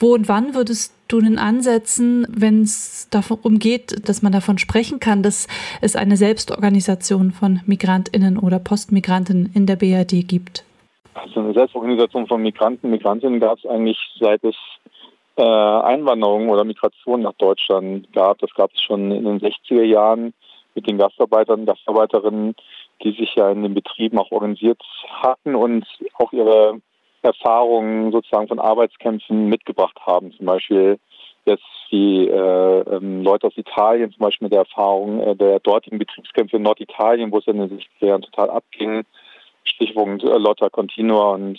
Wo und wann würdest du denn ansetzen, wenn es darum geht, dass man davon sprechen kann, dass es eine Selbstorganisation von MigrantInnen oder Postmigranten in der BRD gibt? Also eine Selbstorganisation von Migranten, Migrantinnen gab es eigentlich seit es Einwanderung oder Migration nach Deutschland gab. Das gab es schon in den 60er Jahren mit den Gastarbeitern und Gastarbeiterinnen, die sich ja in den Betrieben auch organisiert hatten und auch ihre Erfahrungen sozusagen von Arbeitskämpfen mitgebracht haben. Zum Beispiel jetzt die Leute aus Italien, zum Beispiel mit der Erfahrung der dortigen Betriebskämpfe in Norditalien, wo es in den 60er Jahren total abging. Stichpunkt Lotta Continua und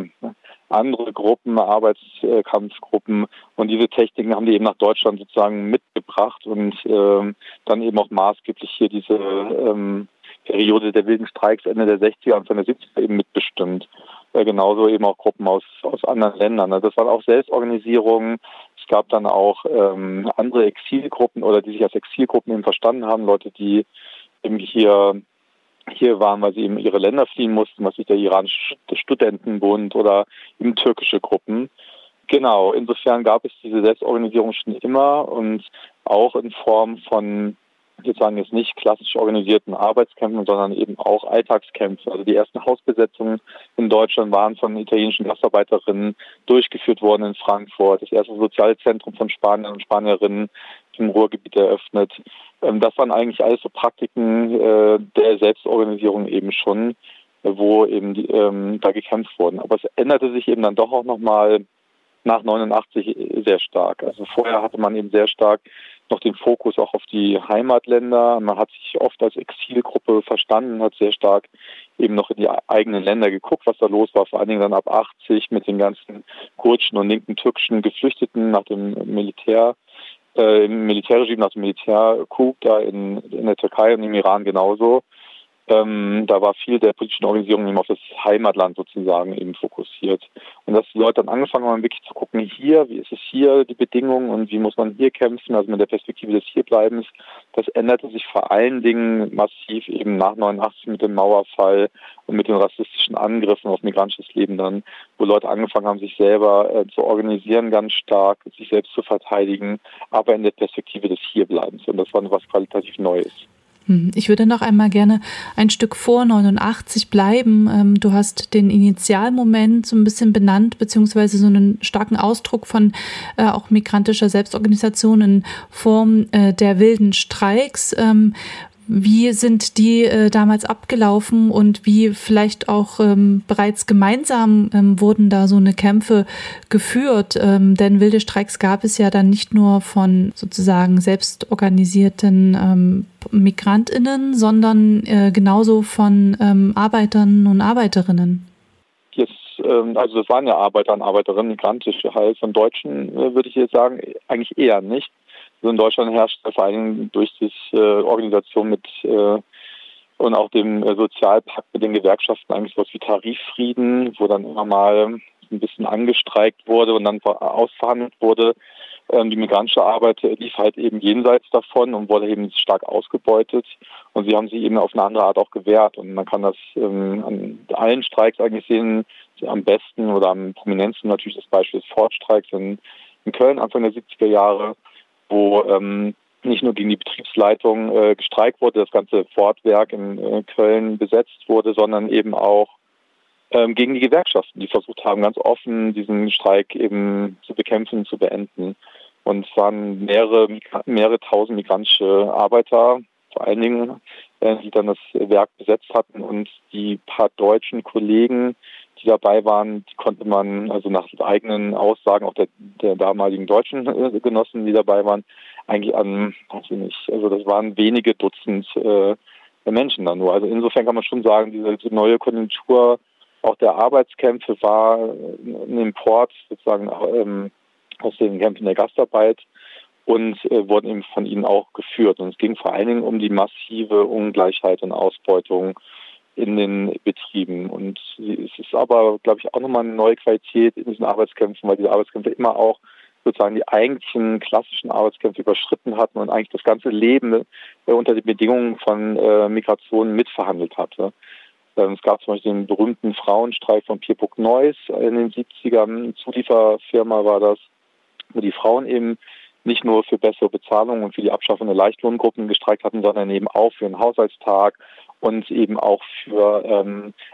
andere Gruppen, Arbeitskampfgruppen. Und diese Techniken haben die eben nach Deutschland sozusagen mitgebracht und dann eben auch maßgeblich hier diese Periode der wilden Streiks Ende der 60er, Anfang der 70er eben mitbestimmt. Genauso eben auch Gruppen aus anderen Ländern. Das waren auch Selbstorganisierungen. Es gab dann auch andere Exilgruppen oder die sich als Exilgruppen eben verstanden haben, Leute, die eben hier waren, weil sie eben ihre Länder fliehen mussten, was sich der iranische Studentenbund oder eben türkische Gruppen. Genau, insofern gab es diese Selbstorganisierung schon immer und auch in Form von sozusagen jetzt nicht klassisch organisierten Arbeitskämpfen, sondern eben auch Alltagskämpfe. Also die ersten Hausbesetzungen in Deutschland waren von italienischen Gastarbeiterinnen durchgeführt worden in Frankfurt. Das erste Sozialzentrum von Spaniern und Spanierinnen im Ruhrgebiet eröffnet. Das waren eigentlich alles so Praktiken der Selbstorganisierung eben schon, wo eben da gekämpft wurden. Aber es änderte sich eben dann doch auch nochmal nach 89 sehr stark. Also vorher hatte man eben sehr stark noch den Fokus auch auf die Heimatländer. Man hat sich oft als Exilgruppe verstanden, hat sehr stark eben noch in die eigenen Länder geguckt, was da los war. Vor allen Dingen dann ab 80 mit den ganzen kurdischen und linken türkischen Geflüchteten nach dem im Militärregime, nach dem Militärcoup da in der Türkei und im Iran genauso. Da war viel der politischen Organisierung eben auf das Heimatland sozusagen eben fokussiert. Und dass die Leute dann angefangen haben, wirklich zu gucken, hier, wie ist es hier, die Bedingungen und wie muss man hier kämpfen, also mit der Perspektive des Hierbleibens, das änderte sich vor allen Dingen massiv eben nach 89 mit dem Mauerfall und mit den rassistischen Angriffen auf migrantisches Leben dann, wo Leute angefangen haben, sich selber zu organisieren ganz stark, sich selbst zu verteidigen, aber in der Perspektive des Hierbleibens. Und das war was qualitativ Neues. Ich würde noch einmal gerne ein Stück vor 89 bleiben. Du hast den Initialmoment so ein bisschen benannt, beziehungsweise so einen starken Ausdruck von auch migrantischer Selbstorganisation in Form der wilden Streiks. Wie sind die damals abgelaufen und wie vielleicht auch bereits gemeinsam wurden da so eine Kämpfe geführt? Denn wilde Streiks gab es ja dann nicht nur von sozusagen selbstorganisierten MigrantInnen, sondern genauso von Arbeitern und Arbeiterinnen. Also das waren ja Arbeiter und Arbeiterinnen, migrantische halt. Von Deutschen würde ich jetzt sagen, eigentlich eher nicht. Also in Deutschland herrscht vor allem durch die Organisation mit und auch dem Sozialpakt mit den Gewerkschaften eigentlich sowas wie Tariffrieden, wo dann immer mal ein bisschen angestreikt wurde und dann ausverhandelt wurde. Die migrantische Arbeit lief halt eben jenseits davon und wurde eben stark ausgebeutet. Und sie haben sich eben auf eine andere Art auch gewehrt. Und man kann das an allen Streiks eigentlich sehen, am besten oder am prominentesten natürlich das Beispiel des Ford-Streiks in Köln Anfang der 70er Jahre, wo nicht nur gegen die Betriebsleitung gestreikt wurde, das ganze Ford-Werk in Köln besetzt wurde, sondern eben auch gegen die Gewerkschaften, die versucht haben, ganz offen diesen Streik eben zu bekämpfen, zu beenden. Und es waren mehrere tausend migrantische Arbeiter, vor allen Dingen, die dann das Werk besetzt hatten. Und die paar deutschen Kollegen, die dabei waren, die konnte man also nach eigenen Aussagen auch der damaligen deutschen Genossen, die dabei waren, eigentlich weiß ich nicht, also das waren wenige Dutzend Menschen dann nur. Also insofern kann man schon sagen, diese neue Konjunktur auch der Arbeitskämpfe war ein Import sozusagen aus den Kämpfen der Gastarbeit und wurden eben von ihnen auch geführt. Und es ging vor allen Dingen um die massive Ungleichheit und Ausbeutung in den Betrieben. Und es ist aber, glaube ich, auch nochmal eine neue Qualität in diesen Arbeitskämpfen, weil diese Arbeitskämpfe immer auch sozusagen die eigentlichen klassischen Arbeitskämpfe überschritten hatten und eigentlich das ganze Leben unter den Bedingungen von Migration mitverhandelt hatte. Es gab zum Beispiel den berühmten Frauenstreik von Pierpont Neuss in den 70ern, eine Zulieferfirma war das, wo die Frauen eben nicht nur für bessere Bezahlung und für die Abschaffung der Leichtlohngruppen gestreikt hatten, sondern eben auch für einen Haushaltstag und eben auch für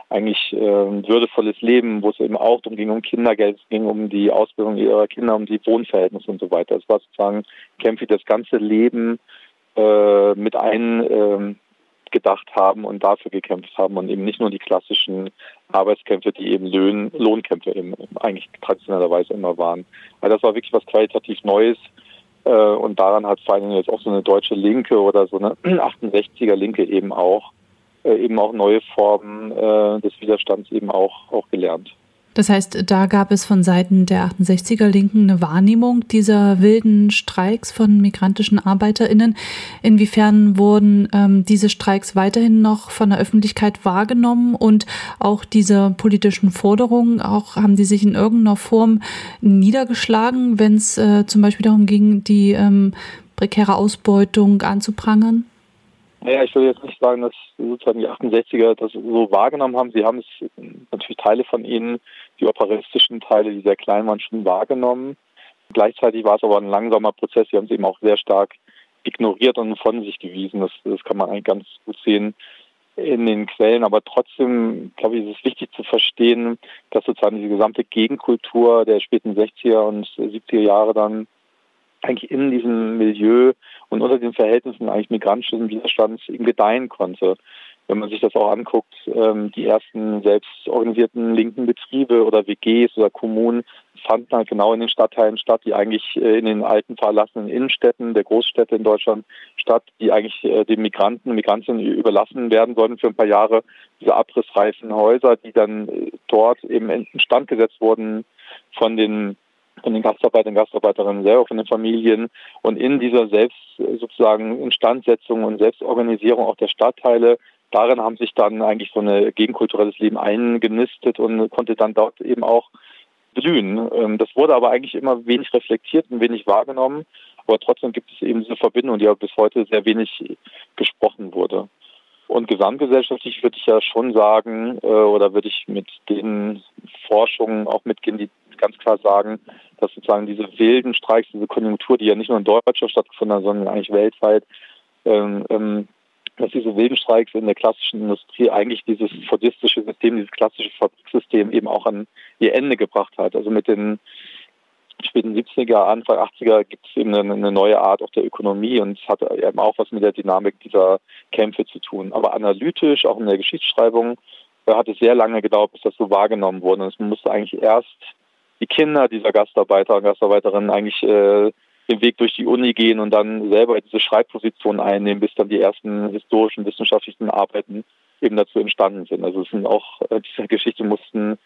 würdevolles Leben, wo es eben auch darum ging, um Kindergeld, es ging um die Ausbildung ihrer Kinder, um die Wohnverhältnisse und so weiter. Es war sozusagen Kämpfe, die das ganze Leben mit gedacht haben und dafür gekämpft haben und eben nicht nur die klassischen Arbeitskämpfe, die eben Lohnkämpfe eben eigentlich traditionellerweise immer waren. Weil das war wirklich was qualitativ Neues und daran hat vor allem jetzt auch so eine deutsche Linke oder so eine 68er Linke eben auch neue Formen des Widerstands eben auch gelernt. Das heißt, da gab es von Seiten der 68er Linken eine Wahrnehmung dieser wilden Streiks von migrantischen ArbeiterInnen. Inwiefern wurden diese Streiks weiterhin noch von der Öffentlichkeit wahrgenommen und auch diese politischen Forderungen, haben die sich in irgendeiner Form niedergeschlagen, wenn es zum Beispiel darum ging, die prekäre Ausbeutung anzuprangern? Naja, ich würde jetzt nicht sagen, dass sozusagen die 68er das so wahrgenommen haben. Sie haben es natürlich Teile von ihnen, die operistischen Teile, die sehr klein waren, schon wahrgenommen. Gleichzeitig war es aber ein langsamer Prozess. Sie haben es eben auch sehr stark ignoriert und von sich gewiesen. Das kann man eigentlich ganz gut sehen in den Quellen. Aber trotzdem, glaube ich, ist es wichtig zu verstehen, dass sozusagen diese gesamte Gegenkultur der späten 60er und 70er Jahre dann eigentlich in diesem Milieu und unter den Verhältnissen eigentlich migrantischen Widerstands eben gedeihen konnte. Wenn man sich das auch anguckt, die ersten selbstorganisierten linken Betriebe oder WGs oder Kommunen fanden halt genau in den Stadtteilen statt, die eigentlich in den alten verlassenen Innenstädten der Großstädte in Deutschland statt, die eigentlich den Migranten und Migrantinnen überlassen werden sollten für ein paar Jahre. Diese abrissreifen Häuser, die dann dort eben instand gesetzt wurden von den Gastarbeitern und Gastarbeiterinnen selber, von den Familien und in dieser sozusagen Instandsetzung und Selbstorganisierung auch der Stadtteile, darin haben sich dann eigentlich so ein gegenkulturelles Leben eingenistet und konnte dann dort eben auch blühen. Das wurde aber eigentlich immer wenig reflektiert und wenig wahrgenommen, aber trotzdem gibt es eben diese Verbindung, die aber bis heute sehr wenig gesprochen wurde. Und gesamtgesellschaftlich würde ich ja schon sagen, oder würde ich mit den Forschungen auch mitgehen, die ganz klar sagen, dass sozusagen diese wilden Streiks, diese Konjunktur, die ja nicht nur in Deutschland stattgefunden hat, sondern eigentlich weltweit, dass diese wilden Streiks in der klassischen Industrie eigentlich dieses fordistische System, dieses klassische Fabriksystem eben auch an ihr Ende gebracht hat. Also mit den späten 70er, Anfang 80er gibt es eben eine neue Art auch der Ökonomie und es hat eben auch was mit der Dynamik dieser Kämpfe zu tun. Aber analytisch, auch in der Geschichtsschreibung, hat es sehr lange gedauert, bis das so wahrgenommen wurde. Und es musste eigentlich erst die Kinder dieser Gastarbeiter und Gastarbeiterinnen eigentlich den Weg durch die Uni gehen und dann selber diese Schreibposition einnehmen, bis dann die ersten historischen, wissenschaftlichen Arbeiten eben dazu entstanden sind. Also es sind auch, diese Geschichte mussten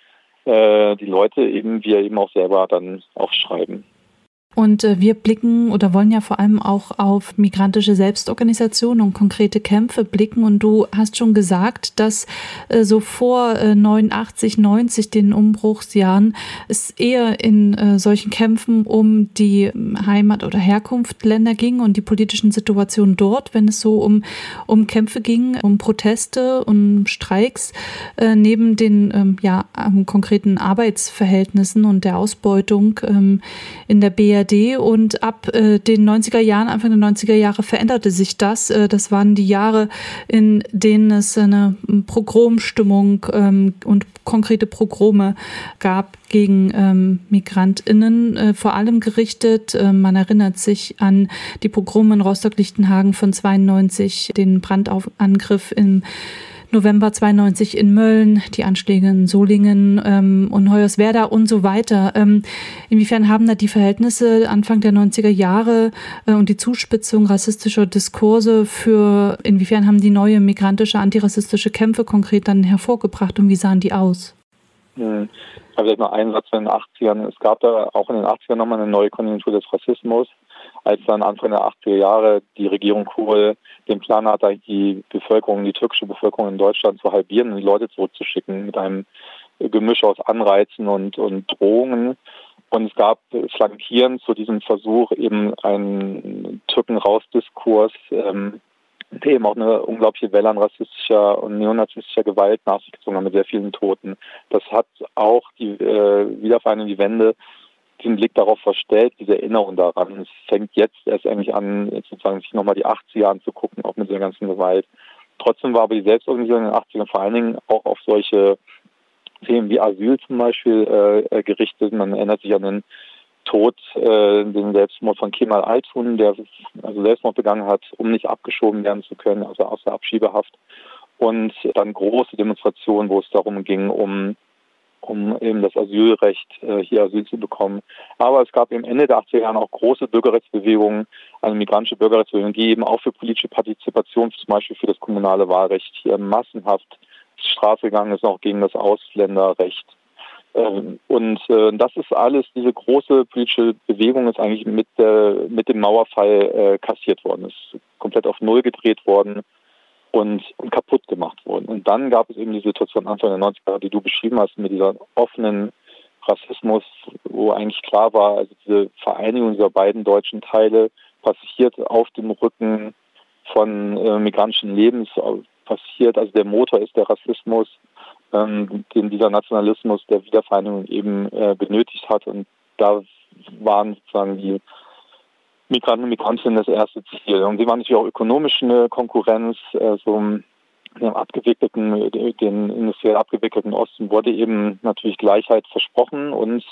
die Leute eben, wir eben auch selber dann auch schreiben. Und wir blicken oder wollen ja vor allem auch auf migrantische Selbstorganisationen und konkrete Kämpfe blicken. Und du hast schon gesagt, dass so vor 89, 90, den Umbruchsjahren, es eher in solchen Kämpfen um die Heimat- oder Herkunftsländer ging und die politischen Situationen dort, wenn es so um Kämpfe ging, um Proteste und Streiks, neben den konkreten Arbeitsverhältnissen und der Ausbeutung in der BRD. Und ab den 90er Jahren, Anfang der 90er Jahre veränderte sich das. Das waren die Jahre, in denen es eine Pogromstimmung und konkrete Pogrome gab gegen MigrantInnen, vor allem gerichtet. Man erinnert sich an die Pogrome in Rostock-Lichtenhagen von 92, den Brandangriff im November 92 in Mölln, die Anschläge in Solingen und Hoyerswerda und so weiter. Inwiefern haben da die Verhältnisse Anfang der 90er Jahre und die Zuspitzung rassistischer Diskurse inwiefern haben die neue migrantische, antirassistische Kämpfe konkret dann hervorgebracht und wie sahen die aus? Vielleicht noch einen Satz von den 80ern. Es gab da auch in den 80ern nochmal eine neue Konjunktur des Rassismus, als dann Anfang der 80er Jahre die Regierung Kohl den Plan hatte, die türkische Bevölkerung in Deutschland zu halbieren und die Leute zurückzuschicken mit einem Gemisch aus Anreizen und Drohungen. Und es gab flankierend zu diesem Versuch eben einen Türken-Raus-Diskurs, der eben auch eine unglaubliche Welle an rassistischer und neonazistischer Gewalt nach sich gezogen hat mit sehr vielen Toten. Das hat auch die Wiedervereinigung, die Wende den Blick darauf verstellt, diese Erinnerung daran. Es fängt jetzt erst eigentlich an, jetzt sozusagen sich nochmal die 80er anzugucken, auch mit der ganzen Gewalt. Trotzdem war aber die Selbstorganisierung in den 80ern vor allen Dingen auch auf solche Themen wie Asyl zum Beispiel gerichtet. Man erinnert sich an den Tod, den Selbstmord von Kemal Aytun, der also Selbstmord begangen hat, um nicht abgeschoben werden zu können, also aus der Abschiebehaft. Und dann große Demonstrationen, wo es darum ging, um eben das Asylrecht, hier Asyl zu bekommen. Aber es gab im Ende der 80er Jahre auch große Bürgerrechtsbewegungen, eine migrantische Bürgerrechtsbewegung, die eben auch für politische Partizipation, zum Beispiel für das kommunale Wahlrecht, hier massenhaft Strafe gegangen ist, auch gegen das Ausländerrecht. Das ist alles, diese große politische Bewegung ist eigentlich mit dem Mauerfall kassiert worden, ist komplett auf Null gedreht worden und kaputt gemacht worden. Und dann gab es eben die Situation Anfang der 90er, die du beschrieben hast, mit dieser offenen Rassismus, wo eigentlich klar war, also diese Vereinigung dieser beiden deutschen Teile passiert auf dem Rücken von migrantischen Lebens, passiert, also der Motor ist der Rassismus, den dieser Nationalismus der Wiedervereinigung eben benötigt hat. Und da waren sozusagen die Migranten und Migrantinnen das erste Ziel. Und sie waren natürlich auch ökonomisch eine Konkurrenz. Den industriell abgewickelten Osten wurde eben natürlich Gleichheit versprochen und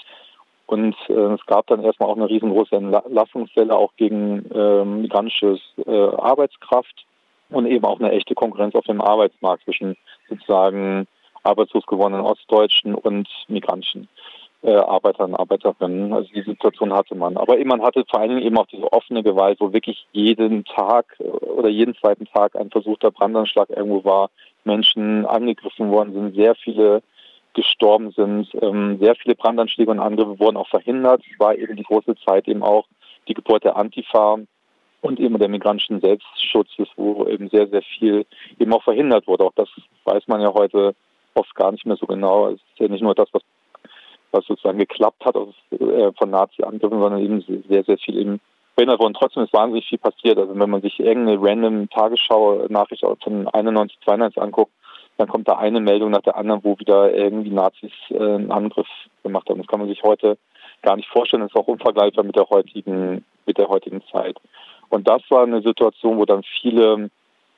es gab dann erstmal auch eine riesengroße Entlassungswelle auch gegen migrantische Arbeitskraft und eben auch eine echte Konkurrenz auf dem Arbeitsmarkt zwischen sozusagen arbeitslos gewordenen Ostdeutschen und migrantischen Arbeitern und Arbeiterinnen. Also die Situation hatte man. Aber eben man hatte vor allen Dingen eben auch diese offene Gewalt, wo wirklich jeden Tag oder jeden zweiten Tag ein versuchter Brandanschlag irgendwo war, Menschen angegriffen worden sind, sehr viele gestorben sind, sehr viele Brandanschläge und Angriffe wurden auch verhindert. Es war eben die große Zeit eben auch die Geburt der Antifa und eben der migrantischen Selbstschutzes, wo eben sehr, sehr viel eben auch verhindert wurde. Auch das weiß man ja heute oft gar nicht mehr so genau. Es ist ja nicht nur das, was sozusagen geklappt hat von Nazi-Angriffen, sondern eben sehr, sehr viel eben verhindert wurde. Und trotzdem ist wahnsinnig viel passiert. Also wenn man sich irgendeine random Tagesschau-Nachricht von 91, 92 anguckt, dann kommt da eine Meldung nach der anderen, wo wieder irgendwie Nazis einen Angriff gemacht haben. Das kann man sich heute gar nicht vorstellen. Das ist auch unvergleichbar mit der heutigen Zeit. Und das war eine Situation, wo dann viele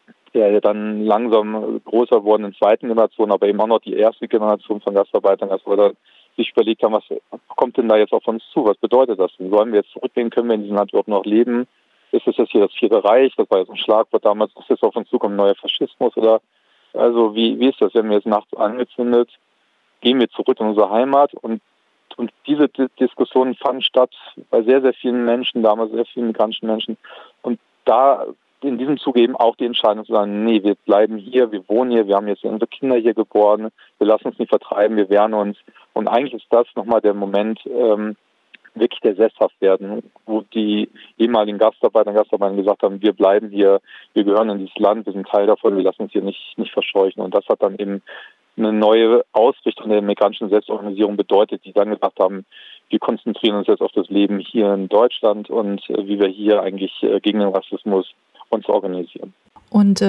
dann langsam größer wurden in zweiten Generation, aber eben auch noch die erste Generation von Gastarbeitern, sich überlegt haben, was kommt denn da jetzt auf uns zu? Was bedeutet das? Sollen wir jetzt zurückgehen? Können wir in diesem Land überhaupt noch leben? Ist es jetzt hier das Vierte Reich? Das war jetzt ein Schlagwort damals. Ist das auf uns zukommt, neuer Faschismus? Oder also wie ist das, wenn wir jetzt nachts angezündet, gehen wir zurück in unsere Heimat? Und diese Diskussionen fanden statt bei sehr, sehr vielen Menschen, damals sehr vielen migrantischen Menschen. Und da in diesem Zuge eben auch die Entscheidung zu sagen, nee, wir bleiben hier, wir wohnen hier, wir haben jetzt unsere Kinder hier geboren, wir lassen uns nicht vertreiben, wir wehren uns. Und eigentlich ist das nochmal der Moment, wirklich der Sesshaftwerden, wo die ehemaligen Gastarbeiter und Gastarbeiterinnen gesagt haben, wir bleiben hier, wir gehören in dieses Land, wir sind Teil davon, wir lassen uns hier nicht verscheuchen. Und das hat dann eben eine neue Ausrichtung der migrantischen Selbstorganisierung bedeutet, die dann gesagt haben, wir konzentrieren uns jetzt auf das Leben hier in Deutschland und wie wir hier eigentlich gegen den Rassismus uns organisieren. Und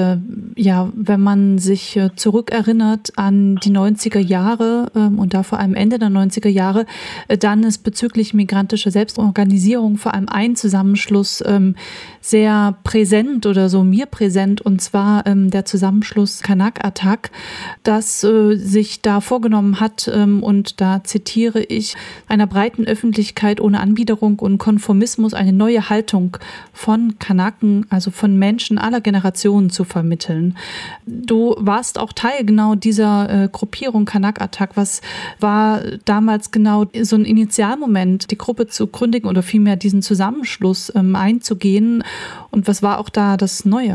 wenn man sich zurückerinnert an die 90er Jahre und da vor allem Ende der 90er Jahre, dann ist bezüglich migrantischer Selbstorganisierung vor allem ein Zusammenschluss sehr präsent oder so mir präsent, und zwar der Zusammenschluss Kanak Attack, das sich da vorgenommen hat, und da zitiere ich, einer breiten Öffentlichkeit ohne Anbiederung und Konformismus eine neue Haltung von Kanaken, also von Menschen aller Generationen zu vermitteln. Du warst auch Teil genau dieser Gruppierung Kanak Attack. Was war damals genau so ein Initialmoment, die Gruppe zu gründen oder vielmehr diesen Zusammenschluss einzugehen? Und was war auch da das Neue?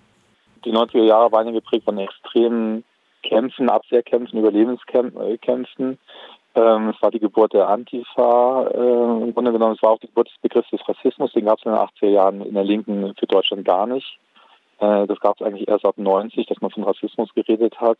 Die 90er Jahre waren geprägt von extremen Kämpfen, Abwehrkämpfen, Überlebenskämpfen. Es war die Geburt der Antifa. Im Grunde genommen, es war auch die Geburt des Begriffs des Rassismus. Den gab es in den 80er Jahren in der Linken für Deutschland gar nicht. Das gab es eigentlich erst ab 90, dass man von Rassismus geredet hat.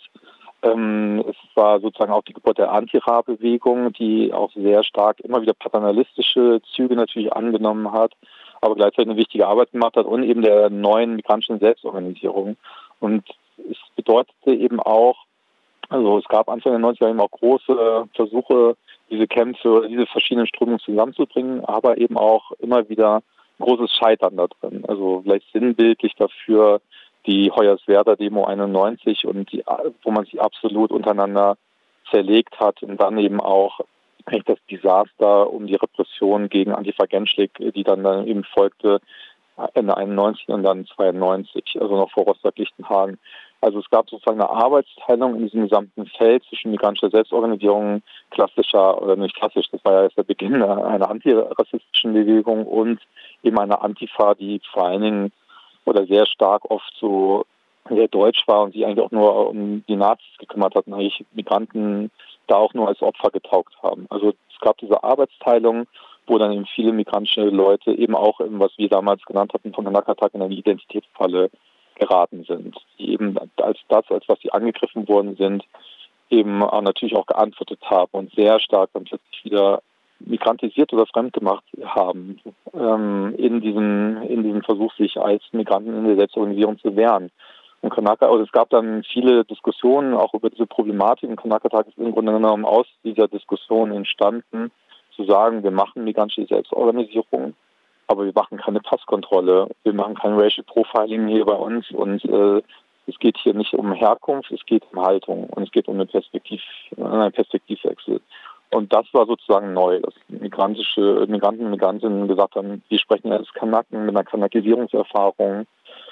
Es war sozusagen auch die Geburt der Anti-Ra-Bewegung, die auch sehr stark immer wieder paternalistische Züge natürlich angenommen hat, aber gleichzeitig eine wichtige Arbeit gemacht hat und eben der neuen migrantischen Selbstorganisierung. Und es bedeutete eben auch, Also es gab Anfang der 90er eben auch große Versuche, diese Kämpfe oder diese verschiedenen Strömungen zusammenzubringen, aber eben auch immer wieder großes Scheitern da drin. Also vielleicht sinnbildlich dafür die Hoyerswerda-Demo 91 und wo man sich absolut untereinander zerlegt hat und dann eben auch eigentlich das Desaster um die Repression gegen Antifa Genschlik, die dann eben folgte, Ende 91 und dann 92, also noch vor Rostock-Lichtenhagen. Also es gab sozusagen eine Arbeitsteilung in diesem gesamten Feld zwischen migrantischer Selbstorganisierung, klassischer oder nicht klassisch, das war ja erst der Beginn einer antirassistischen Bewegung und eben einer Antifa, die vor allen Dingen oder sehr stark oft so sehr deutsch war und sich eigentlich auch nur um die Nazis gekümmert hat und eigentlich Migranten da auch nur als Opfer getaugt haben. Also es gab diese Arbeitsteilung, wo dann eben viele migrantische Leute eben auch, was wir damals genannt hatten, von Kanakatak in eine Identitätsfalle geraten sind, die eben als was sie angegriffen worden sind, eben auch natürlich auch geantwortet haben und sehr stark dann plötzlich wieder migrantisiert oder fremdgemacht haben, in diesem Versuch, sich als Migranten in der Selbstorganisierung zu wehren. Und also es gab dann viele Diskussionen auch über diese Problematik und Kanakatak ist im Grunde genommen aus dieser Diskussion entstanden, zu sagen, wir machen migrantische Selbstorganisierung, aber wir machen keine Passkontrolle, wir machen kein Racial Profiling hier bei uns und es geht hier nicht um Herkunft, es geht um Haltung und es geht um einen Perspektivwechsel. Und das war sozusagen neu, dass Migranten und Migrantinnen gesagt haben, wir sprechen als Kanaken mit einer Kanakisierungserfahrung,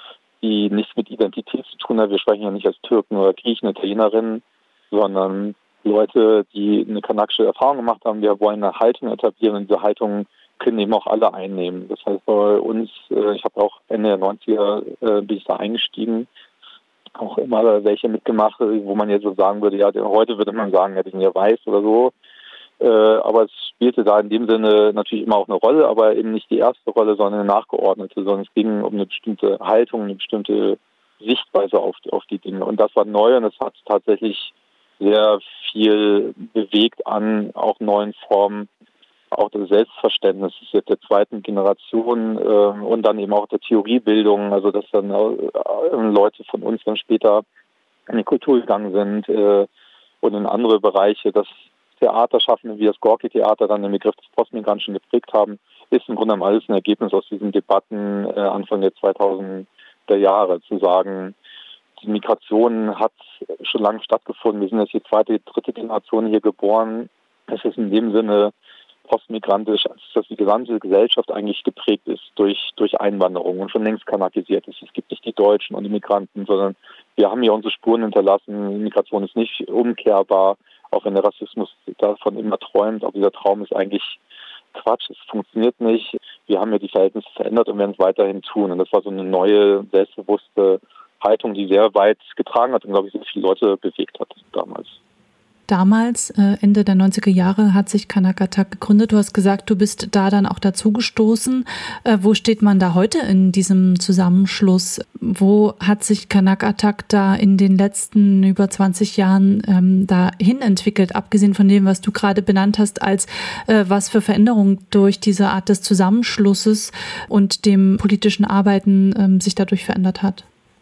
die nichts mit Identität zu tun hat. Wir sprechen ja nicht als Türken oder Griechen, Italienerinnen, sondern Leute, die eine kanakische Erfahrung gemacht haben. Wir wollen eine Haltung etablieren und diese Haltung können eben auch alle einnehmen. Das heißt bei uns, ich habe auch Ende der 90er bin ich da eingestiegen, auch immer welche mitgemacht, wo man jetzt so sagen würde, ja, heute würde man sagen, ja, die sind ja weiß oder so. Aber es spielte da in dem Sinne natürlich immer auch eine Rolle, aber eben nicht die erste Rolle, sondern eine nachgeordnete, sondern es ging um eine bestimmte Haltung, eine bestimmte Sichtweise auf die Dinge. Und das war neu und es hat tatsächlich sehr viel bewegt an auch neuen Formen, auch des Selbstverständnisses jetzt der zweiten Generation und dann eben auch der Theoriebildung, also dass dann Leute von uns dann später in die Kultur gegangen sind und in andere Bereiche, dass Theaterschaffende wie das Gorki-Theater dann den Begriff des Postmigrantischen geprägt haben, ist im Grunde genommen alles ein Ergebnis aus diesen Debatten Anfang der 2000er Jahre, zu sagen, die Migration hat schon lange stattgefunden, wir sind jetzt die zweite, dritte Generation hier geboren. Es ist in dem Sinne postmigrantisch, als dass die gesamte Gesellschaft eigentlich geprägt ist durch Einwanderung und schon längst kanakisiert ist. Es gibt nicht die Deutschen und die Migranten, sondern wir haben hier unsere Spuren hinterlassen. Migration ist nicht umkehrbar, auch wenn der Rassismus davon immer träumt. Aber dieser Traum ist eigentlich Quatsch, es funktioniert nicht. Wir haben ja die Verhältnisse verändert und werden es weiterhin tun. Und das war so eine neue, selbstbewusste Haltung, die sehr weit getragen hat und, glaube ich, sehr viele Leute bewegt hat damals. Damals, Ende der 90er Jahre, hat sich Kanakatak gegründet. Du hast gesagt, du bist da dann auch dazugestoßen. Wo steht man da heute in diesem Zusammenschluss? Wo hat sich Kanakatak da in den letzten über 20 Jahren dahin entwickelt, abgesehen von dem, was du gerade benannt hast, als was für Veränderungen durch diese Art des Zusammenschlusses und dem politischen Arbeiten sich dadurch verändert hat?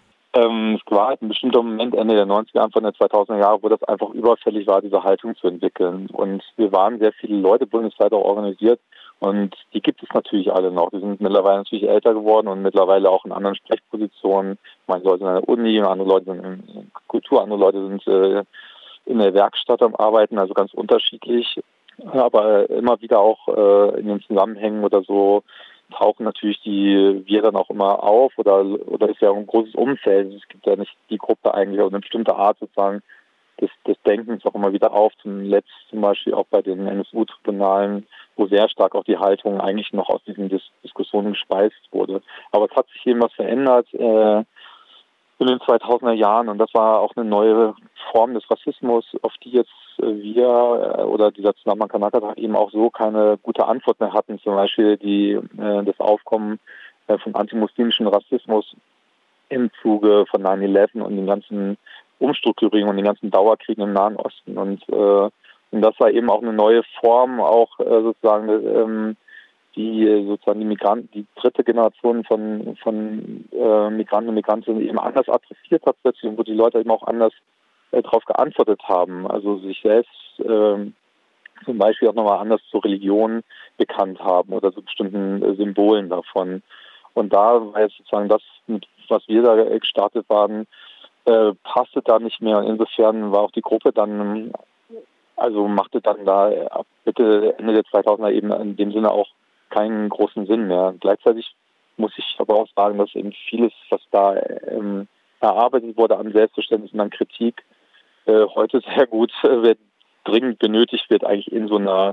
Es war halt ein bestimmter Moment Ende der 90er, Anfang der 2000er Jahre, wo das einfach überfällig war, diese Haltung zu entwickeln. Und wir waren sehr viele Leute bundesweit auch organisiert und die gibt es natürlich alle noch. Die sind mittlerweile natürlich älter geworden und mittlerweile auch in anderen Sprechpositionen. Manche Leute sind an der Uni, andere Leute sind in Kultur, andere Leute sind in der Werkstatt am Arbeiten, also ganz unterschiedlich. Aber immer wieder auch in den Zusammenhängen oder so tauchen natürlich wir dann auch immer auf oder ist ja ein großes Umfeld. Es gibt ja nicht die Gruppe eigentlich oder eine bestimmte Art sozusagen des Denkens auch immer wieder auf. Zum Beispiel auch bei den NSU-Tribunalen, wo sehr stark auch die Haltung eigentlich noch aus diesen Diskussionen gespeist wurde. Aber es hat sich eben was verändert in den 2000er Jahren und das war auch eine neue Form des Rassismus, auf die jetzt wir oder dieser Zusammenhang Kanakatak eben auch so keine gute Antwort mehr hatten. Zum Beispiel das Aufkommen von antimuslimischen Rassismus im Zuge von 9/11 und den ganzen Umstrukturierungen und den ganzen Dauerkriegen im Nahen Osten. Und das war eben auch eine neue Form, auch sozusagen die Migranten, die dritte Generation von Migranten und Migrantinnen eben anders adressiert hat plötzlich und wo die Leute eben auch anders darauf geantwortet haben, also sich selbst zum Beispiel auch nochmal anders zur Religion bekannt haben oder zu bestimmten Symbolen davon. Und da war jetzt sozusagen das, was wir da gestartet waren, passte da nicht mehr. Und insofern war auch die Gruppe dann, also machte dann da ab Mitte, Ende der 2000er eben in dem Sinne auch keinen großen Sinn mehr. Gleichzeitig muss ich aber auch sagen, dass eben vieles, was da erarbeitet wurde an Selbstverständnis und an Kritik, heute sehr gut dringend benötigt wird, eigentlich in so einer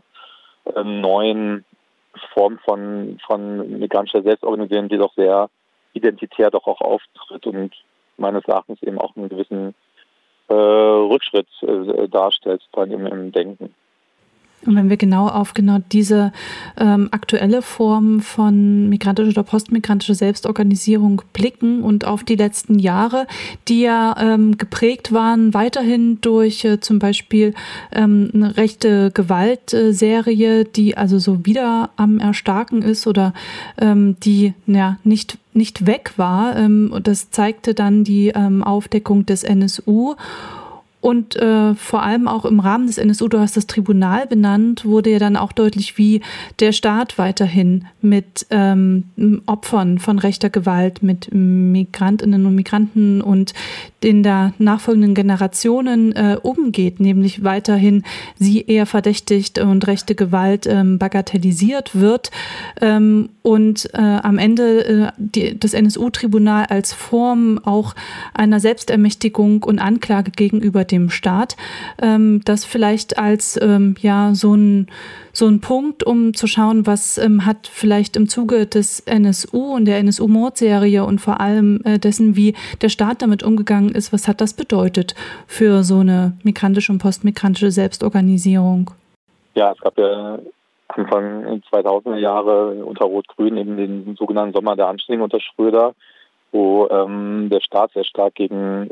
neuen Form von migrantischer Selbstorganisation, die doch sehr identitär doch auch auftritt und meines Erachtens eben auch einen gewissen Rückschritt darstellt im Denken. Und wenn wir genau auf diese aktuelle Form von migrantischer oder postmigrantischer Selbstorganisierung blicken und auf die letzten Jahre, die ja geprägt waren weiterhin durch zum Beispiel eine rechte Gewaltserie, die also so wieder am Erstarken ist oder die nicht weg war. Das zeigte dann die Aufdeckung des NSU. Und vor allem auch im Rahmen des NSU, du hast das Tribunal benannt, wurde ja dann auch deutlich, wie der Staat weiterhin mit Opfern von rechter Gewalt, mit Migrantinnen und Migranten und in der nachfolgenden Generationen umgeht, nämlich weiterhin sie eher verdächtigt und rechte Gewalt bagatellisiert wird und am Ende das NSU-Tribunal als Form auch einer Selbstermächtigung und Anklage gegenüber dem Staat, das vielleicht als so ein Punkt, um zu schauen, was hat vielleicht im Zuge des NSU und der NSU-Mordserie und vor allem dessen, wie der Staat damit umgegangen ist, was hat das bedeutet für so eine migrantische und postmigrantische Selbstorganisierung? Ja, es gab ja Anfang 2000er Jahre unter Rot-Grün eben den sogenannten Sommer der Anschläge unter Schröder, wo der Staat sehr stark gegen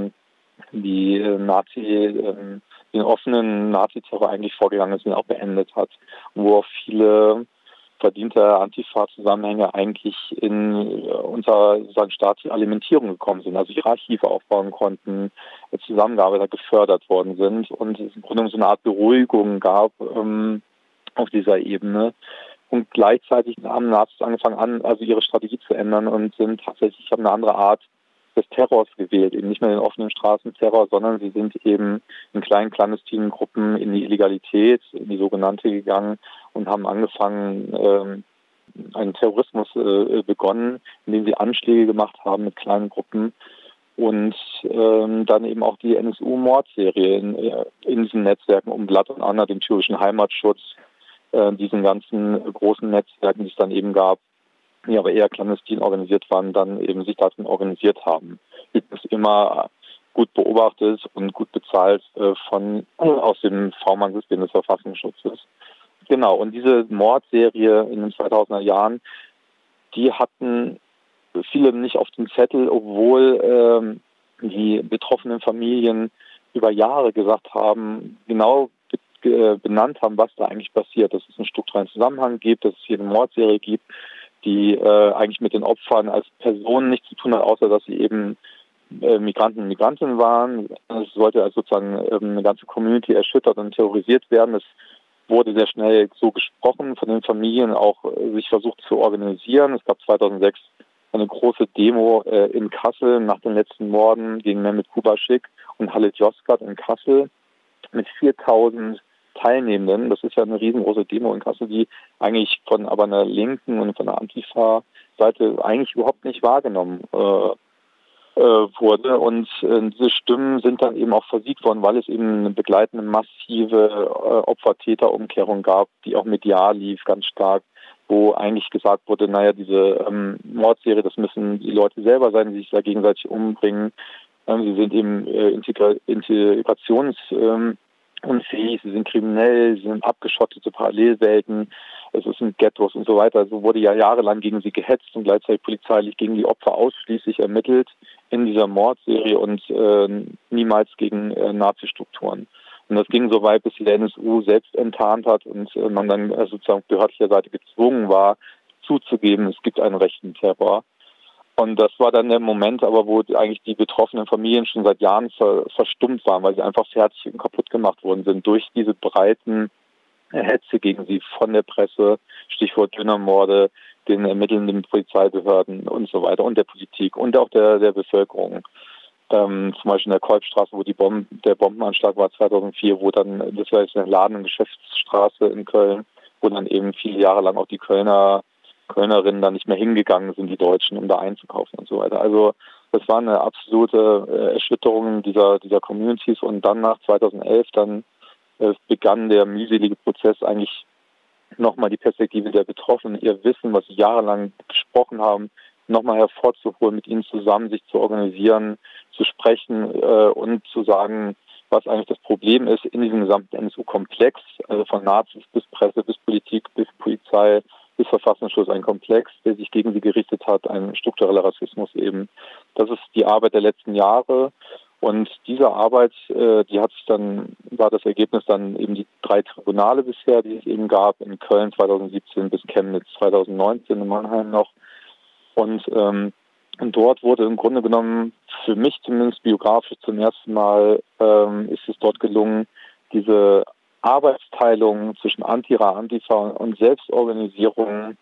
den offenen Naziterror eigentlich vorgegangen ist und auch beendet hat, wo auch viele verdiente Antifa-Zusammenhänge eigentlich unter staatliche Alimentierung gekommen sind, also Hierarchie aufbauen konnten, Zusammenarbeit gefördert worden sind und es im Grunde so eine Art Beruhigung gab auf dieser Ebene. Und gleichzeitig haben Nazis angefangen also ihre Strategie zu ändern und haben eine andere Art des Terrors gewählt, eben nicht mehr den offenen Straßenterror, sondern sie sind eben in kleinen clandestinen Gruppen in die Illegalität, in die sogenannte gegangen und haben angefangen, einen Terrorismus begonnen, indem sie Anschläge gemacht haben mit kleinen Gruppen und dann eben auch die NSU-Mordserie in diesen Netzwerken um Blatt und Anna, dem türkischen Heimatschutz, diesen ganzen großen Netzwerken, die es dann eben gab, die aber eher clandestin organisiert waren, dann eben sich darin organisiert haben. Das ist immer gut beobachtet und gut bezahlt aus dem V-Mann-System des Verfassungsschutzes. Genau, und diese Mordserie in den 2000er Jahren, die hatten viele nicht auf dem Zettel, obwohl die betroffenen Familien über Jahre gesagt haben, genau benannt haben, was da eigentlich passiert, dass es einen strukturellen Zusammenhang gibt, dass es hier eine Mordserie gibt, die eigentlich mit den Opfern als Personen nichts zu tun hat, außer dass sie eben Migranten und Migrantinnen waren. Es sollte also sozusagen eine ganze Community erschüttert und terrorisiert werden. Es wurde sehr schnell so gesprochen, von den Familien auch sich versucht zu organisieren. Es gab 2006 eine große Demo in Kassel nach den letzten Morden gegen Mehmet Kubaschik und Halit Yozgat in Kassel mit 4000 Teilnehmenden. Das ist ja eine riesengroße Demo in Kassel, die eigentlich von aber einer linken und von der Antifa-Seite eigentlich überhaupt nicht wahrgenommen wurde. Und diese Stimmen sind dann eben auch versiegt worden, weil es eben eine begleitende massive Opfer-Täter-Umkehrung gab, die auch medial lief, ganz stark, wo eigentlich gesagt wurde, diese Mordserie, das müssen die Leute selber sein, die sich da gegenseitig umbringen. Sie sind eben integrationsunfähig, sie sind kriminell, sie sind abgeschottete Parallelwelten, es sind Ghettos und so weiter. Also wurde ja jahrelang gegen sie gehetzt und gleichzeitig polizeilich gegen die Opfer ausschließlich ermittelt in dieser Mordserie und niemals gegen Nazi-Strukturen. Und das ging so weit, bis der NSU selbst enttarnt hat und man dann sozusagen auf behördlicher Seite gezwungen war, zuzugeben, es gibt einen rechten Terror. Und das war dann der Moment, aber wo eigentlich die betroffenen Familien schon seit Jahren verstummt waren, weil sie einfach fertig und kaputt gemacht worden sind durch diese breiten Hetze gegen sie von der Presse, Stichwort Dönermorde, den ermittelnden Polizeibehörden und so weiter und der Politik und auch der Bevölkerung. Zum Beispiel in der Kolbstraße, wo der Bombenanschlag war 2004, wo dann, das war jetzt eine Laden- und Geschäftsstraße in Köln, wo dann eben viele Jahre lang auch die Kölnerinnen da nicht mehr hingegangen sind, die Deutschen, um da einzukaufen und so weiter. Also das war eine absolute Erschütterung dieser Communities und dann nach 2011 dann begann der mühselige Prozess eigentlich nochmal die Perspektive der Betroffenen, ihr Wissen, was sie jahrelang gesprochen haben, nochmal hervorzuholen, mit ihnen zusammen sich zu organisieren, zu sprechen und zu sagen, was eigentlich das Problem ist in diesem gesamten NSU-Komplex, also von Nazis bis Presse, bis Politik, bis Polizei, bis Verfassungsschutz, ein Komplex, der sich gegen sie gerichtet hat, ein struktureller Rassismus eben. Das ist die Arbeit der letzten Jahre. Und diese Arbeit, war das Ergebnis dann eben die 3 Tribunale bisher, die es eben gab, in Köln 2017 bis Chemnitz 2019, in Mannheim noch. Und dort wurde im Grunde genommen, für mich zumindest biografisch zum ersten Mal, ist es dort gelungen, diese Arbeitsteilung zwischen Antira, Antifa und Selbstorganisierung,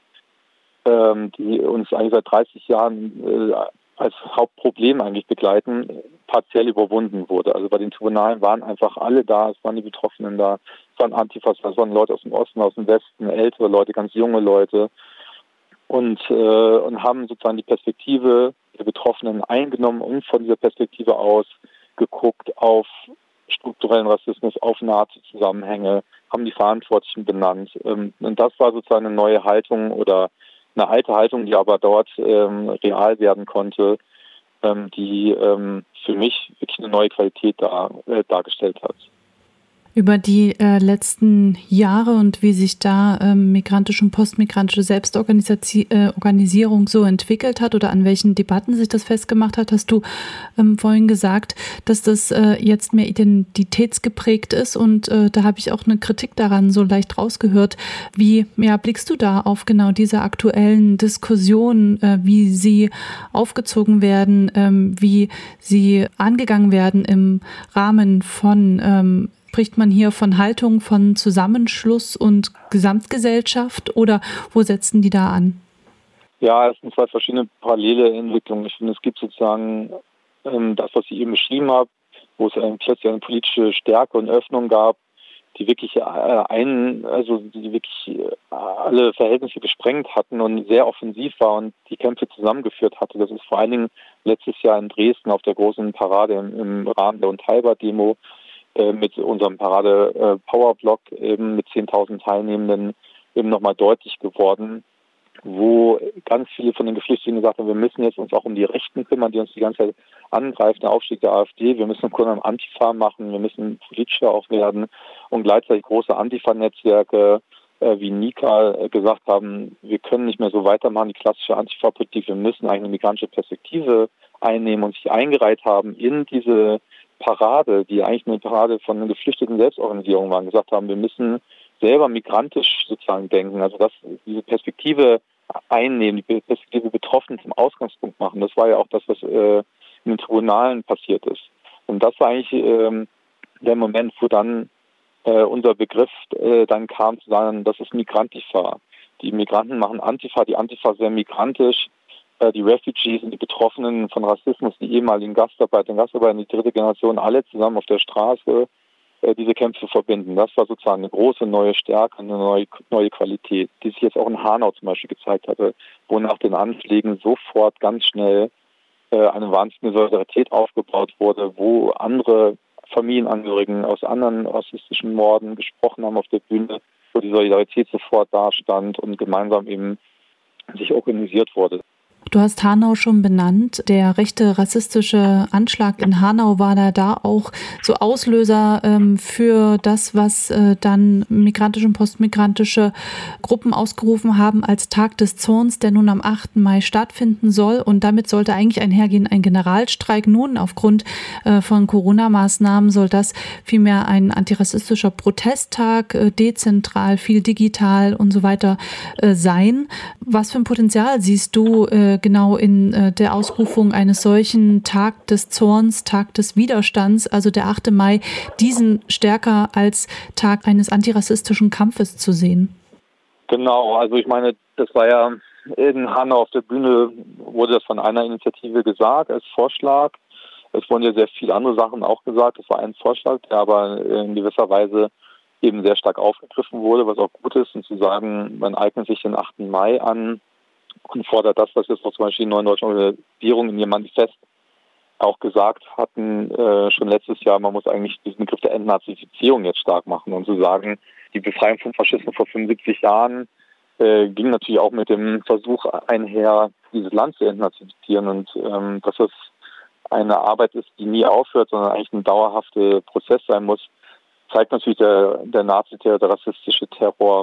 die uns eigentlich seit 30 Jahren als Hauptproblem eigentlich begleiten, partiell überwunden wurde. Also bei den Tribunalen waren einfach alle da, es waren die Betroffenen da, es waren Antifas, es waren Leute aus dem Osten, aus dem Westen, ältere Leute, ganz junge Leute und haben sozusagen die Perspektive der Betroffenen eingenommen und von dieser Perspektive aus geguckt auf strukturellen Rassismus, auf Nazi-Zusammenhänge, haben die Verantwortlichen benannt. Und das war sozusagen eine neue Haltung oder eine alte Haltung, die aber dort real werden konnte, die für mich wirklich eine neue Qualität dargestellt hat. Über die letzten Jahre und wie sich da migrantische und postmigrantische Selbstorganisierung so entwickelt hat oder an welchen Debatten sich das festgemacht hat, hast du vorhin gesagt, dass das jetzt mehr identitätsgeprägt ist und da habe ich auch eine Kritik daran so leicht rausgehört. Wie blickst du da auf genau diese aktuellen Diskussionen, wie sie aufgezogen werden, wie sie angegangen werden im Rahmen von spricht man hier von Haltung, von Zusammenschluss und Gesamtgesellschaft oder wo setzen die da an? Ja, es sind 2 verschiedene parallele Entwicklungen. Ich finde, es gibt sozusagen das, was ich eben beschrieben habe, wo es plötzlich eine politische Stärke und Öffnung gab, die wirklich die wirklich alle Verhältnisse gesprengt hatten und sehr offensiv war und die Kämpfe zusammengeführt hatte. Das ist vor allen Dingen letztes Jahr in Dresden auf der großen Parade im Rahmen der Unteilbar-Demo mit unserem Parade-Powerblock eben mit 10.000 Teilnehmenden eben nochmal deutlich geworden, wo ganz viele von den Geflüchteten gesagt haben, wir müssen jetzt uns auch um die Rechten kümmern, die uns die ganze Zeit angreifen, der Aufstieg der AfD, wir müssen einen Antifa machen, wir müssen politischer auch werden und gleichzeitig große Antifa-Netzwerke wie Nika gesagt haben, wir können nicht mehr so weitermachen, die klassische Antifa-Politik, wir müssen eigentlich eine migrantische Perspektive einnehmen und sich eingereiht haben in diese Parade, die eigentlich eine Parade von einer geflüchteten Selbstorganisierung war, gesagt haben, wir müssen selber migrantisch sozusagen denken, also diese Perspektive einnehmen, die Perspektive Betroffenen zum Ausgangspunkt machen. Das war ja auch das, was in den Tribunalen passiert ist. Und das war eigentlich der Moment, wo dann unser Begriff dann kam zu sagen, das ist Migrantifa. Die Migranten machen Antifa, die Antifa sehr migrantisch. Die Refugees und die Betroffenen von Rassismus, die ehemaligen Gastarbeiter, die 3. Generation, alle zusammen auf der Straße diese Kämpfe verbinden. Das war sozusagen eine große neue Stärke, eine neue Qualität, die sich jetzt auch in Hanau zum Beispiel gezeigt hatte, wo nach den Anschlägen sofort ganz schnell eine wahnsinnige Solidarität aufgebaut wurde, wo andere Familienangehörigen aus anderen rassistischen Morden gesprochen haben auf der Bühne, wo die Solidarität sofort dastand und gemeinsam eben sich organisiert wurde. Du hast Hanau schon benannt. Der rechte rassistische Anschlag in Hanau war da auch so Auslöser für das, was dann migrantische und postmigrantische Gruppen ausgerufen haben als Tag des Zorns, der nun am 8. Mai stattfinden soll. Und damit sollte eigentlich einhergehen ein Generalstreik. Nun aufgrund von Corona-Maßnahmen soll das vielmehr ein antirassistischer Protesttag, dezentral, viel digital und so weiter sein. Was für ein Potenzial siehst du genau in der Ausrufung eines solchen Tag des Zorns, Tag des Widerstands, also der 8. Mai, diesen stärker als Tag eines antirassistischen Kampfes zu sehen? Genau, also ich meine, das war ja in Hanau auf der Bühne, wurde das von einer Initiative gesagt als Vorschlag. Es wurden ja sehr viele andere Sachen auch gesagt. Das war ein Vorschlag, der aber in gewisser Weise eben sehr stark aufgegriffen wurde, was auch gut ist. Und zu sagen, man eignet sich den 8. Mai an und fordert das, was jetzt auch zum Beispiel die neuen deutschen Organisierungen in ihrem Manifest auch gesagt hatten, schon letztes Jahr, man muss eigentlich diesen Begriff der Entnazifizierung jetzt stark machen und zu sagen, die Befreiung vom Faschismus vor 75 Jahren ging natürlich auch mit dem Versuch einher, dieses Land zu entnazifizieren und dass es eine Arbeit ist, die nie aufhört, sondern eigentlich ein dauerhafter Prozess sein muss, zeigt natürlich der Nazi-Terror, der rassistische Terror,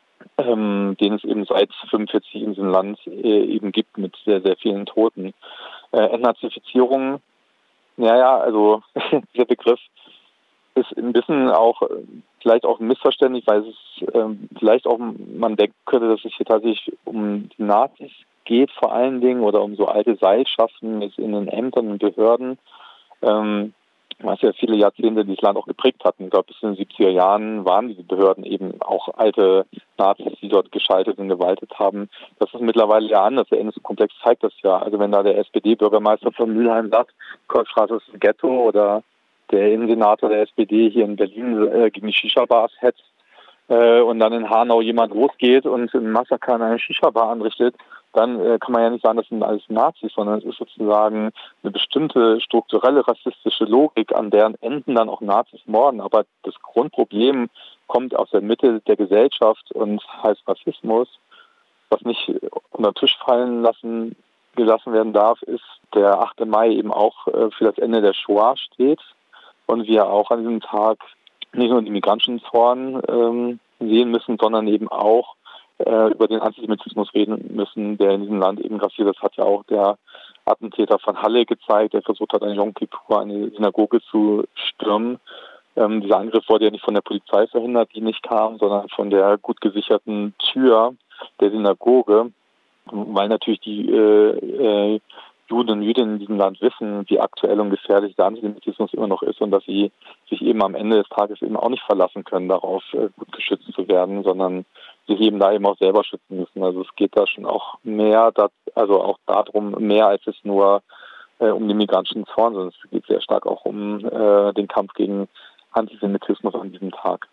den es eben seit 45 in diesem Land eben gibt mit sehr, sehr vielen Toten. Entnazifizierung, also dieser Begriff ist ein bisschen auch vielleicht auch missverständlich, weil es vielleicht auch man denken könnte, dass es hier tatsächlich um die Nazis geht vor allen Dingen oder um so alte Seilschaften in den Ämtern und Behörden, was ja viele Jahrzehnte dieses Land auch geprägt hatten. Ich glaube, bis in den 70er Jahren waren diese Behörden eben auch alte Nazis, die dort geschaltet und gewaltet haben. Das ist mittlerweile ja anders. Der NSU-Komplex zeigt das ja. Also wenn da der SPD-Bürgermeister von Mülheim sagt, Kolbstraße ist ein Ghetto, oder der Innensenator der SPD hier in Berlin gegen die Shisha-Bars hetzt und dann in Hanau jemand losgeht und ein Massaker in einer Shisha-Bar anrichtet, dann kann man ja nicht sagen, das sind alles Nazis, sondern es ist sozusagen eine bestimmte strukturelle rassistische Logik, an deren Enden dann auch Nazis morden. Aber das Grundproblem kommt aus der Mitte der Gesellschaft und heißt Rassismus. Was nicht unter den Tisch gelassen werden darf, ist, der 8. Mai eben auch für das Ende der Shoah steht und wir auch an diesem Tag nicht nur die migrantischen Zorn sehen müssen, sondern eben auch über den Antisemitismus reden müssen, der in diesem Land eben grassiert. Das hat ja auch der Attentäter von Halle gezeigt, der versucht hat, an Yom Kippur eine Synagoge zu stürmen. Dieser Angriff wurde ja nicht von der Polizei verhindert, die nicht kam, sondern von der gut gesicherten Tür der Synagoge, weil natürlich die Juden und Jüdinnen in diesem Land wissen, wie aktuell und gefährlich der Antisemitismus immer noch ist und dass sie sich eben am Ende des Tages eben auch nicht verlassen können, darauf gut geschützt zu werden, sondern sich eben da eben auch selber schützen müssen. Also es geht da schon auch mehr, auch darum, mehr als es nur um den migrantischen Zorn, sondern es geht sehr stark auch um den Kampf gegen Antisemitismus an diesem Tag.